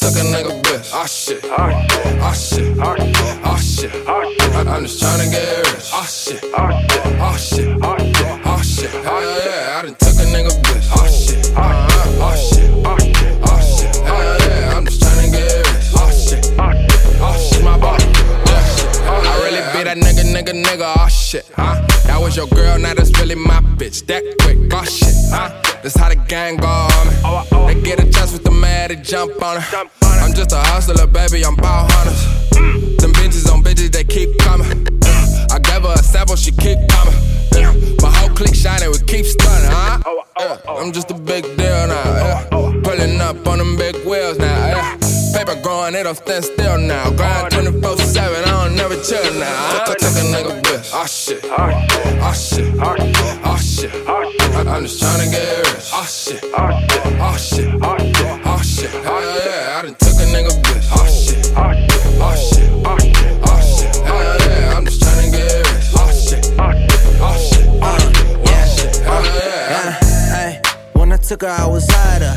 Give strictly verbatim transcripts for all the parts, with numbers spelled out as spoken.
took a nigga bitch. Ah shit, ah shit, ah shit. I'm just tryna get rich. Ah shit, ah shit, ah shit. Hell yeah, I done took a nigga bitch. Ah shit, ah shit, ah shit. Hell yeah, I'm just tryna get rich. Ah shit, ah shit, my body. I really be that nigga, nigga, nigga. Ah shit, huh? That was your girl, now that's really my bitch. That quick, ah shit, huh? That's how the gang go on me. They get a chance with the man, they jump on her. I'm just a hustler, baby, I'm bout hunters. Them bitches on bitches, they keep coming. I gave her a sample, she keep coming. My whole clique shining, we keep stunning, huh? Yeah, I'm just a big deal now, yeah. Pulling up on them big wheels now, yeah. Paper growing, it don't stand still now. Grind twenty-four seven, I don't never chill now. Took a nigga bitch. Ah shit, ah shit, ah shit. I'm just tryna get rich. Ah shit, ah shit, ah shit. Hell yeah, I done took a nigga bitch. Ah shit, ah shit, ah shit. Hell yeah, I'm just tryna get rich. Ah shit, ah shit, ah shit. Hell yeah. Hey, when I took her, I was higher.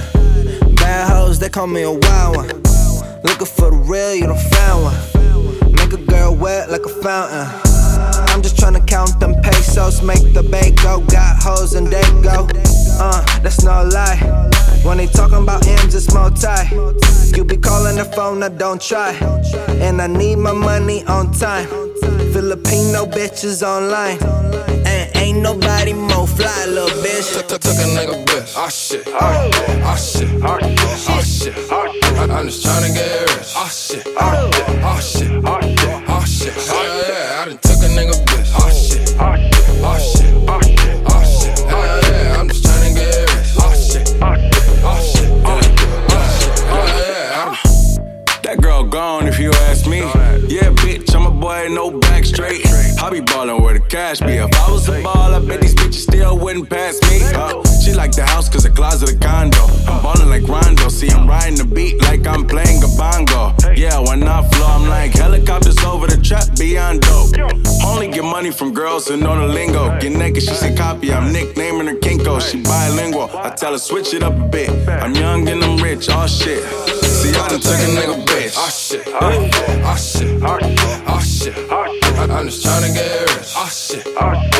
Bad hoes, they call me a wild one. Looking for the real, you done found one. Make a girl wet like a fountain. I'm just tryna count them pesos, make the bank go. Got hoes and they go. Uh, that's no lie. When they talking about M's, it's multi. You be calling the phone, I don't try. And I need my money on time. Filipino bitches online. And ain't nobody more fly, little bitch. Took, took, took a nigga bitch. Ah shit, ah shit, ah shit. I'm just tryna get rich. Ah shit, ah shit, ah shit. Hell yeah, I done took a nigga bitch. Ah shit, ah shit, ah shit. Hell yeah, I'm just tryna get rich. Ah shit, ah shit, ah shit. Hell yeah. That girl gone if you ask me. Yeah, bitch, I'm a boy, no back straight. I be ballin' where the cash be. If I was a ball, I bet these bitches still wouldn't pass me. Uh, she like the house cause the closet a condo. I'm ballin' like Rondo, see I'm riding the beat like I'm playing a bongo. Yeah, when I flow, I'm like helicopters over the trap beyond dope. Only get money from girls who know the lingo. Get naked, she say copy, I'm nicknaming her Kinko. She bilingual, I tell her switch it up a bit. I'm young and I'm rich, oh shit. See, I done took a nigga bitch. Ah shit, ah shit, ah shit. I'm just tryna get rich. Ah shit,